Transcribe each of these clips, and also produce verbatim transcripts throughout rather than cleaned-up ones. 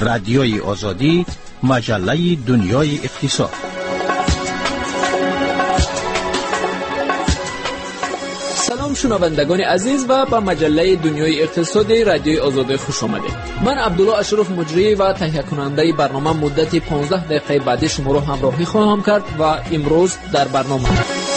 رادیوی آزادی، مجله دنیای اقتصاد. سلام شنوندگان عزیز و به مجله دنیای اقتصادی رادیوی آزادی خوش آمدید. من عبدالله اشرف مجری و تهیه کننده برنامه مدت پانزده دقیقه بعدی شما را همراهی خواهم کرد و امروز در برنامه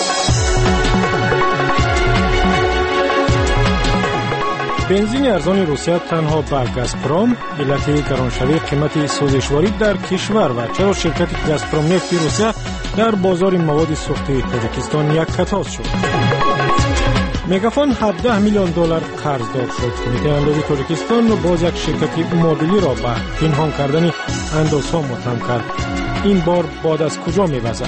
بنزین ارزان روسیه تنها به گازپروم علت گرانشوی قیمت سوزشواری در کشور و چرا شرکت گازپروم نفت روسیه در بازار مواد سوخت تاجیکستان یک کتاز شد. مگافون هفده میلیون دلار قرض داد شد. کمیته امدادی تاجیکستان باز یک شرکت موبیلی را به پنهان کردن اندازها متهم کرد. این بار باد از کجا می‌وزد؟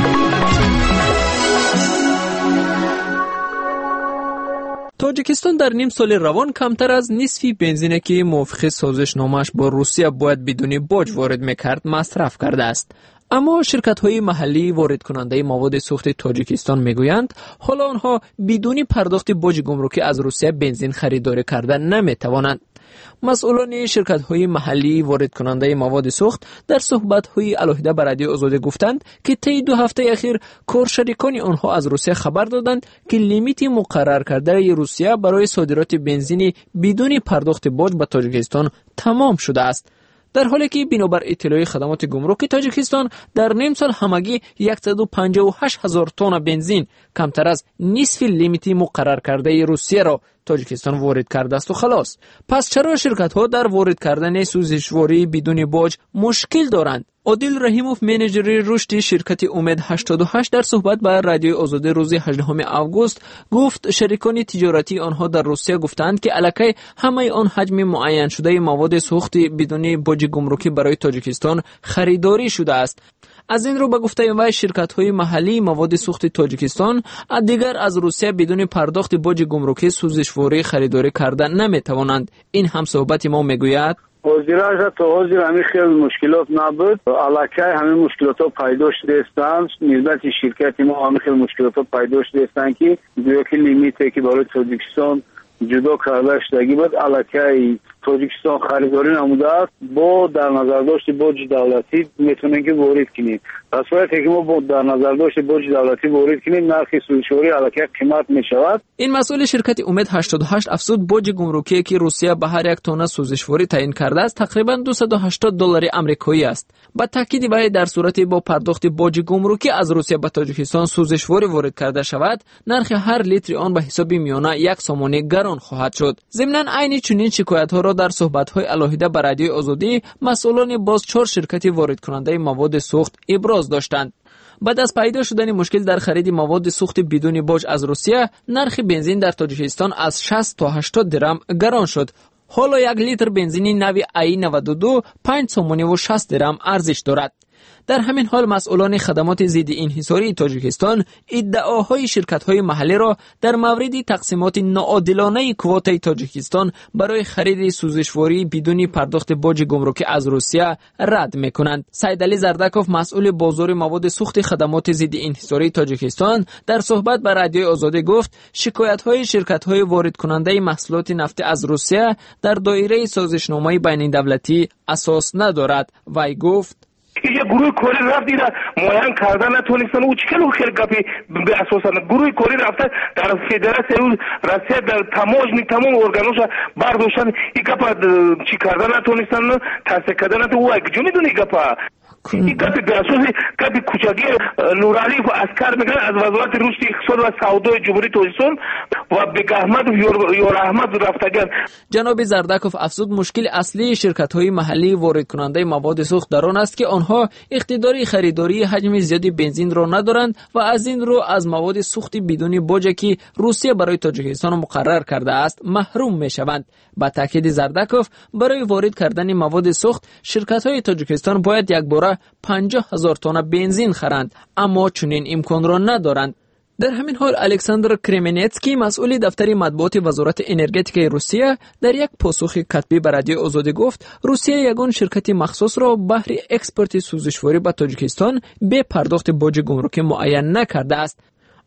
تاجیکستان در نیم سال روان کمتر از نصفی بنزینی که موافق سازشنامه‌اش با روسیه باید بدون باج وارد می‌کرد مصرف کرده است. اما شرکت‌های محلی وارد کننده مواد سوخت تاجیکستان میگویند حالا آنها بدون پرداخت باج گمرکی از روسیه بنزین خریداری کردن نمی‌توانند. مسئولان شرکت‌های محلی وارد کننده مواد سوخت در صحبت‌های علیحده با رادیو آزادی گفتند که طی دو هفته اخیر کارشریکان آنها از روسیه خبر دادند که لیمیت مقرر کرده روسیه برای صادرات بنزین بدون پرداخت باج به تاجیکستان تمام شده است. در حالی که بنابر اطلاع خدمات گمرکی تاجیکستان در نیم سال همگی صد و پنجاه و هشت هزار تن بنزین کمتر از نصف لیمیت مقرر کرده روسیه را تاجیکستان وارد کرده است و خلاص. پس چرا شرکت‌ها در وارد کردن سوزشواری بدون باج مشکل دارند؟ عادل رحیموف منیجر رشد شرکت امید هشتاد و هشت در صحبت با رادیو آزادی روز هجدهم آگوست گفت شریکان تجارتی آنها در روسیه گفتند که الکی همه آن حجم معین شده مواد سوخت بدون باج گمرکی برای تاجیکستان خریداری شده است. از این رو به گفته وی شرکت‌های محلی مواد سوخت تاجیکستان دیگر از روسیه بدون پرداخت باج گمرکی سوزشواری خریداری کردن نمی‌توانند. این هم صحبت ما میگوید حاضر تا حاضر همین خیلی مشکلات نبود، علاقه همین مشکلات ها پیدا شده استند. نسبت شرکت ما همین خیلی مشکلات ها پیدا شده استند که دیگه که لیمیتی که برای تاجیکستان جدا کرده شدگی بود علاقه تاجیکستان خریداری نموده است. با در نظر داشت باج دولتی میتونیم که وارد کنیم. پس باید که ما در نظر داشت باج دولتی وارد کنیم نرخ سوزشواری علاقه قیمت میشود. این مسئول شرکت امید هشتاد و هشت افزود باج گمرکی که روسیه به هر یک تن سوزشواری تعیین کرده است تقریبا دویست و هشتاد دلار آمریکایی است. با تاکید وی در صورتی با پرداخت باج گمرکی از روسیه به تاجیکستان سوزشواری وارد کرده شود نرخ هر لیتر آن به حساب میانه یک سومانی گران خواهد شد. ضمن عین چنین شکایت ها را در صحبت‌های علیحده با رادیو آزادی مسئولان باز چهار شرکت وارد کننده مواد سوخت ابراز داشتند. بعد از پیدا شدن مشکل در خرید مواد سوخت بدون باج از روسیه نرخ بنزین در تاجیکستان از شصت تا هشتاد درم گران شد. حالا یک لیتر بنزین نوی ای نود و دو پنج سومانی و شصت درم ارزش دارد. در همین حال مسئولان خدمات ضد انحصاری تاجیکستان ادعاهای شرکت‌های محلی را در مورد تقسیمات ناعادلانه کوتای تاجیکستان برای خرید سوزشواری بدون پرداخت باج گمرکی از روسیه رد می‌کنند. سیدعلی زردکوف مسئول بازار مواد سوخت خدمات ضد انحصاری تاجیکستان در صحبت با رادیو آزادی گفت شکایت‌های شرکت‌های وارد کننده محصولات نفت از روسیه در دایره سازشنامه بین‌الدولتی اساس ندارد. وی گفت یه گروه کوری رفت دیره معین کردن نتونستن او چکلو خیلی گپی به اساسا گروه کوری رفته در فدراسیون روسیه در تمامی تمام ارگانوش برداشتن این گپا چی کردن نتونستن تصدیق کردن تو او اگه جونی دونی گپا این گپی به اساس گپی کوچگی نورعلی و اسکر میگن از وزارت رشد اقتصاد و سودای جمهوری تاجیکستان و بیگ احمد و یور احمد رفتگان. جناب زردکوف افزود مشکل اصلی شرکت‌های محلی وارد کننده مواد سوخت در آن است که آنها اقتدار خریداری حجم زیادی بنزین را ندارند و از این رو از مواد سوخت بدون باج که روسیه برای تاجیکستان مقرر کرده است محروم میشوند. با تاکید زردکوف برای وارد کردن مواد سوخت شرکت‌های تاجیکستان باید یک باره پنجاه هزار تن بنزین خرند، اما چنین امکان را ندارند. در همین حال الکساندر کرمنتسکی مسئول دفتر مطبوعات وزارت انرژتیک روسیه در یک پاسخ کتبی به رادیو آزادی گفت روسیه یگان شرکت مخصوص را بهر اکسپورت سوزشواری به تاجیکستان به پرداخت باج گمرکی معین نکرده است.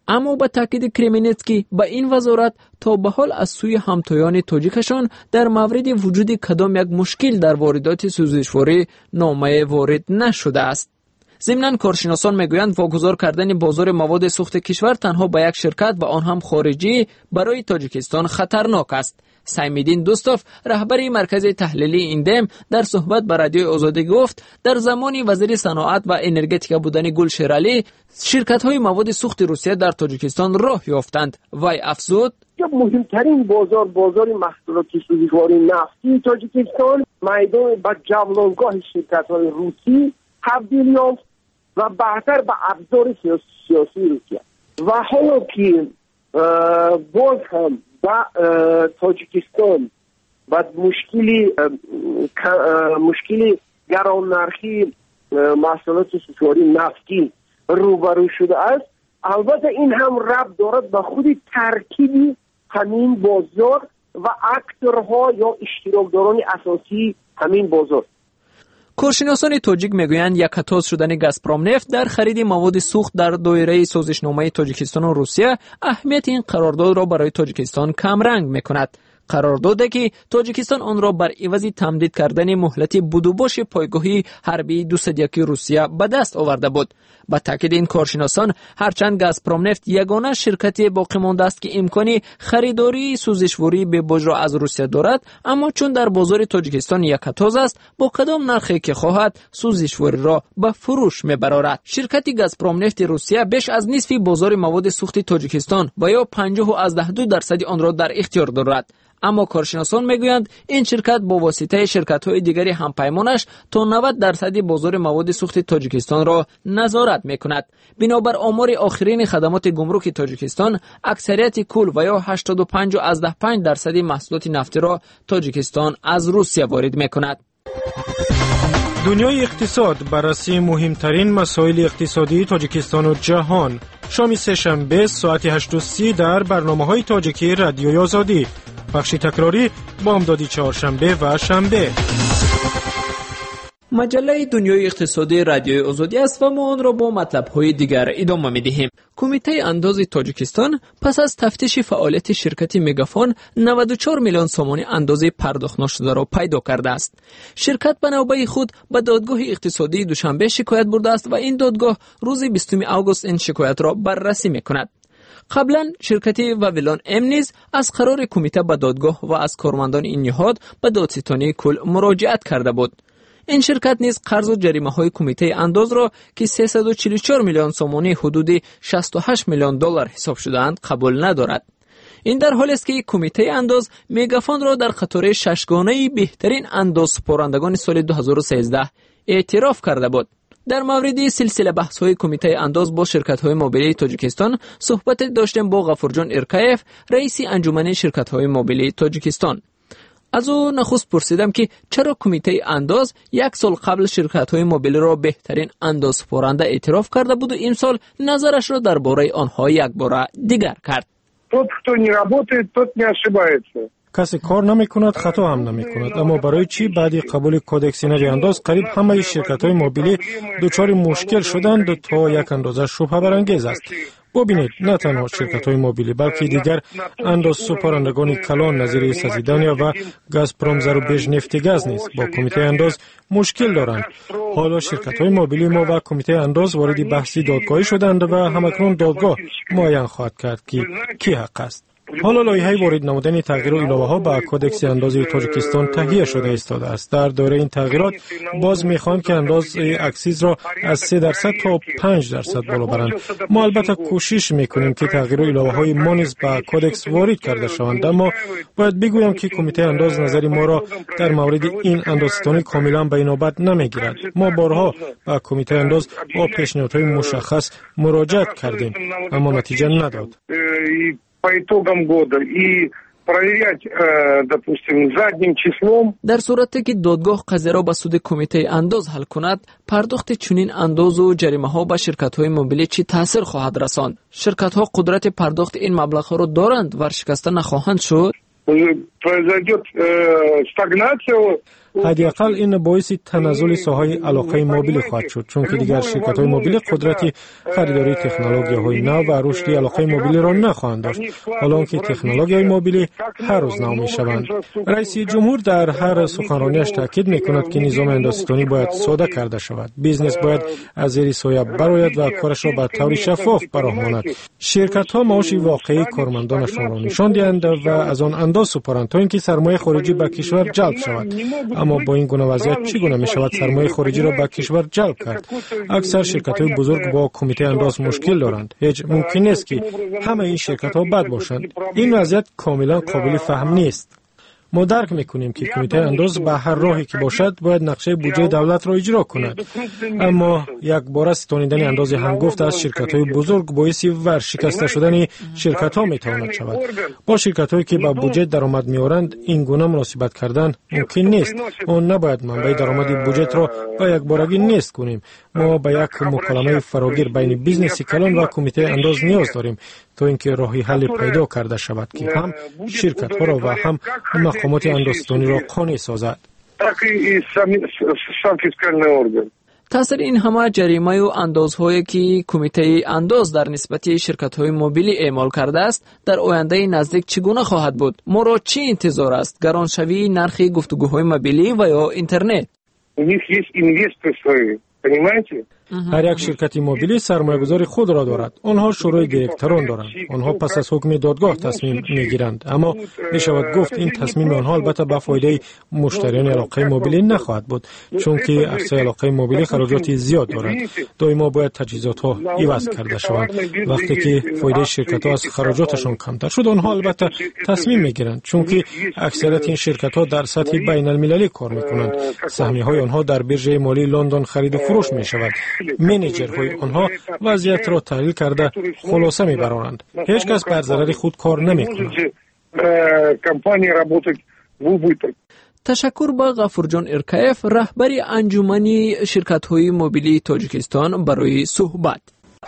اما با تاکید کرمینسکی با این وزارت تا به حال از سوی همتایان تاجیکشان در مورد وجود کدام یک مشکل در واردات سوزشواری نامه وارد نشده است. ضمناً کارشناسان میگویند واگذار کردن بازار مواد سوخت کشور تنها با یک شرکت و آن هم خارجی برای تاجیکستان خطرناک است. سیمدین دوستوف رهبر مرکز تحلیلی ایندم در صحبت با رادیوی آزادی گفت در زمانی وزیر صنعت و انرژتیک بودن گلشیر علی شرکت‌های مواد سوخت روسیه در تاجیکستان راه یافتند. وی افزود مهمترین بازار بازار محصولات سوزشواری نفتی تاجیکستان میدان با جولانگاه شرکت‌های روسی تبدیل یافت و بعدتر به ابزار سیاسی روسیه و حالا که باز هم با تاجیکستان و مشکلی مشکلی گران نرخی محصولات سوزشواری نفتی روبرو شده است. البته این هم ربط دارد به خود ترکیب همین بازار و اکتورها یا اشتراکداران اساسی همین بازار. کارشناسان تاجیک میگویند یک قطار شدن گازپروم نفت در خرید مواد سوخت در دایره سازشنامه تاجیکستان و روسیه اهمیت این قرارداد را برای تاجیکستان کم رنگ میکند. قراردادی که تاجیکستان آن را بر عوض تمدید کردن مهلت بودوباش پایگاهی حربی دویست و یک روسیه به دست آورده بود. با تاکید این کارشناسان هرچند گازپروم نفت یگانه شرکت باقی مانده است که امکانی خریداری سوزشواری به باج را از روسیه دارد، اما چون در بازار تاجیکستان یکتاز است با کدام نرخی که خواهد سوزشواری را به فروش میبرارد. شرکت گازپروم نفت روسیه بیش از نصف بازار مواد سوخت تاجیکستان و یا پنجاه و دو درصد آن را در اختیار دارد. اما کارشناسان میگویند این شرکت با واسطه شرکت‌های دیگری همپیمانش تا نود درصد بازار مواد سوخت تاجیکستان را نظارت میکند. بنابر آمار آخرین خدمات گمرک تاجیکستان اکثریت کل و یا هشتاد و پنج و پنج درصد محصولات نفتی را تاجیکستان از روسیه وارد میکند. دنیای اقتصاد بررسی مهمترین مسائل اقتصادی تاجیکستان و جهان. شام سه‌شنبه ساعت هشت و سی در برنامه‌های تاجیکی رادیوی آزادی. بخش تکراری بامدادی چهارشنبه و شنبه. مجله دنیای اقتصادی رادیوی آزادی است و ما آن را با مطلب‌های دیگر ادامه می‌دهیم. کمیته انداز تاجیکستان پس از تفتیش فعالیت شرکت مگافون نود و چهار میلیون سومانی اندازه پرداخت نشده را پیدا کرده است. شرکت به نوبه خود به دادگاه اقتصادی دوشنبه شکایت برده است و این دادگاه روز بیستم آگوست این شکایت را بررسی می‌کند. قبلا شرکت وویلان ام نیز از قرار کمیته به دادگاه و از کارمندان این نهاد به دادستانی کل مراجعت کرده بود. این شرکت نیز قرض و جریمه های کمیته انداز را که سیصد و چهل و چهار میلیون سومانی حدود شصت و هشت میلیون دلار حساب شده‌اند قبول ندارد. این در حالی است که کمیته انداز مگافون را در قطار ششگانه بهترین انداز سپارندگان سال دو هزار و سیزده اعتراف کرده بود. در مورد سلسله بحث‌های کمیته انداز با شرکت‌های موبیلی تاجیکستان صحبت داشتیم با غفورجان ارکایف، رئیس انجمن شرکت‌های موبیلی تاجیکستان. از او نخست پرسیدم که چرا کمیته انداز یک سال قبل شرکت‌های موبیلی را بهترین انداز سپارنده اعتراف کرده بود و این سال نظرش را درباره آنها یک بار دیگر کرد. Тот, кто не работает, тот не ошибается. کسی کار نمی کند خطا هم نمی کند. اما برای چی بعدی قبول کودکس انرژی انداز قریب همه شرکت های موبیلی دچار مشکل شدند و تا یک اندازه شبهه برانگیز است. ببینید نه تنها شرکت های موبیلی بلکه دیگر انداز سپارندگان کلان نظیر سازیدانیا و گازپروم زروبژ نفت گاز نیز با کمیته انداز مشکل دارند. حالا شرکت های موبیلی ما و کمیته انداز وارد بحثی دادگاهی شدند و همکنون دادگاه معین خواهد کرد که کی حق است. حالا لایحه وارد نمودن تغییر و علاوه‌ها به کودکس اندازی تاجیکستان تهیه شده ایستاده است. در دوره این تغییرات باز می‌خواهند که اندازه اکسیز را از سه درصد تا پنج درصد بالا برند. ما البته کوشش می‌کنیم که تغییر و علاوه‌های ما نیز به کودکس وارد کرده شوند، اما باید بگویم که کمیته انداز نظر ما را در مورد این اندازه‌ستانی کاملا به نوبت نمی‌گیرد. ما بارها به کمیته انداز با پیشنهادهای مشخص مراجعت کردیم اما نتیجه نداد. по итогам года и проверять, допустим, задним числом. در صورتی که دادگاه قضیه را به سود کمیته انداز حل کند، پرداخت چنین انداز و جریمه ها به شرکت های موبیلی چی تاثیر خواهد رساند؟ شرکت ها قدرت پرداخت این مبلغ ها را دارند و ورشکسته نخواهند شد؟ произойдет стагнация. حداقل این باعث تنزل ساحه علاقه موبیلی خواهد شد، چون که دیگر شرکت‌های موبیلی قدرت خریداری تکنولوژی‌های نو و رشد علاقه موبیلی را نخواهند داشت، حالا که تکنولوژی‌های موبیلی هر روز نو می‌شوند. رئیس جمهور در هر سخنرانیش تاکید می‌کند که نظام هندوستانی باید ساده کرده شود. بیزنس باید از زیر سایه برآید و کارش را به طور شفاف براه ماند. شرکت‌ها معاش واقعی کارمندانشان را نشان دهند و از آن انداز سپارند تا اینکه سرمایه خارجی به کشور جلب شود. اما با این گونه وضعیت چگونه می‌شود سرمایه خارجی را به کشور جلب کرد؟ اکثر شرکت‌های بزرگ با کمیته انداز مشکل دارند. هیچ ممکن نیست که همه این شرکت‌ها بد باشند. این وضعیت کاملا قابل فهم نیست. ما درک میکنیم که کمیته انداز به هر راهی که باشد باید نقشه بودجه دولت را اجرا کند، اما یک بار ستانیدن انداز هنگفت از شرکت‌های بزرگ باعث ورشکسته شدن شرکت‌ها میتواند شود. با شرکت‌هایی که به بودجه درآمد می‌آورند این گونه مناسبت کردن ممکن نیست. ما نباید منبع درآمد بودجه را با یک بارگی نیست کنیم. ما به یک مکالمه فراگیر بین بیزنس کلان و کمیته انداز نیاز داریم تا اینکه راهی حل پیدا کرده شود که هم شرکت‌ها را و هم مقامات اندوستانی را قانع سازد. تاثیر این همه جریمه و اندازهایی که کمیته انداز در نسبت شرکت‌های موبیلی اعمال کرده است در آینده نزدیک چگونه خواهد بود؟ ما را چه انتظار است؟ گرانشوی نرخ گفتگوهای موبیلی و یا اینترنت؟ هر یک شرکت موبیلی سرمایه‌گذار خود را دارد. آنها شورای دیرکتران دارند. آنها پس از حکم دادگاه تصمیم میگیرند، اما می شود گفت این تصمیم آنها البته به فایده مشتریان علاقه موبیلی نخواهد بود، چون که عرصه علاقه موبیلی خراجات زیاد دارد. دائما باید تجهیزات ها عوض کرده شوند. وقتی که فایده شرکت ها از خراجاتشان کمتر شد، آنها البته تصمیم میگیرند، چون که اکثریت این شرکت ها در سطح بین المللی کار میکنند. سهمیه های آنها در بیرژه مالی لندن خرید و فروش می شود. منیجرهای آنها وضعیت را تحلیل کرده خلاصه میبرند. هیچ کس بر ضرر خود کار نمیکند. تشکر با غفورجان ارکایف، رهبر انجمن شرکت‌های موبیلی تاجیکستان برای صحبت.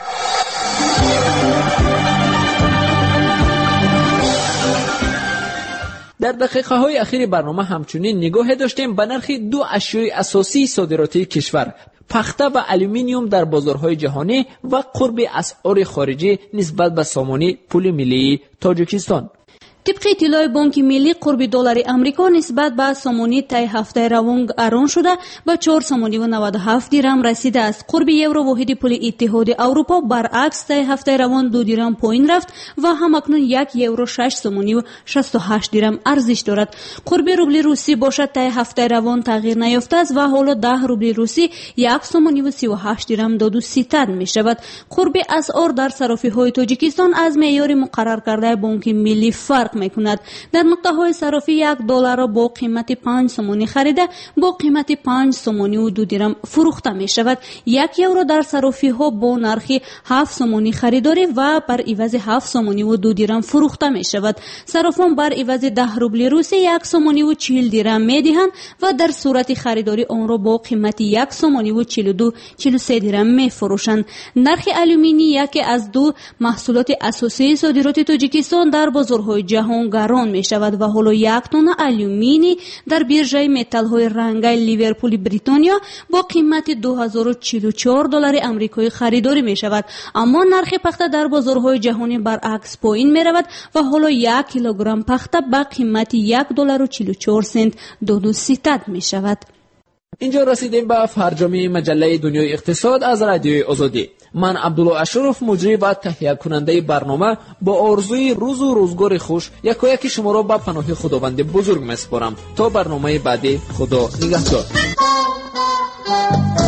در دقیقه های اخیر برنامه همچنین نگاه داشتیم به نرخ دو اشیای اساسی صادراتی کشور، پخته و الومینیوم در بازارهای جهانی و قرب اسعار خارجی نسبت به سامانه پول ملی تاجیکستان. طبق اطلاع بانک ملی قرب دلار امریکا نسبت به سامانه طی هفته روان اران شده به چهار سامانه و نود و هفت درهم رسیده است. قرب یورو واحد پول اتحاد اروپا برعکس طی هفته روان دو درهم پایین رفت و همکنون یک یورو شش سامانه و شصت و هشت درهم ارزش دارد. قرب روبل روسی باشد طی هفته روان تغییر نیافته است و حالا ده روبل روسی یک سامانه و سی و هشت درهم داد و سی تن می شود. قرب اسعار در صرافی های تاجیکستان از معیار مقرر کرده بانک ملی فرق میکند. در نقطه های صرافی یک دلار را با قیمت پنج سومونی خریده با قیمت پنج سومونی و دو درهم فروخته می شود. یک یورو در صرافی ها با نرخ هفت سومونی خریداری و بر عوض هفت سومونی و دو درهم فروخته می شود. صرافان بر عوض ده روبل روسی یک سومونی و چهل درهم می دهند و در صورت خریداری آن را با قیمت یک سومونی و چهل و دو چهل و سه درهم می فروشند. نرخ الومینی یکی از دو محصولات اساسی صادرات تاجیکستان در بازارهای جهان گران می شود و حالا یک تن الومینی در بیرژه متال های رنگی لیورپول بریتانیا با قیمت دو هزار و چهل و چهار دلار آمریکایی خریداری می شود، اما نرخ پخته در بازارهای جهانی برعکس پایین می رود و حالا یک کیلوگرم پخته با قیمت یک دلار و چهل و چهار سنت دو دو ستد می شود. اینجا رسیدیم به فرجامی مجله دنیای اقتصاد از رادیوی آزادی. من عبدالله اشرف مجری و تهیه کننده برنامه با آرزوی روز و روزگار خوش یکایک شما را به پناه خداوند بزرگ میسپارم. تا برنامه بعدی، خدا نگهدار.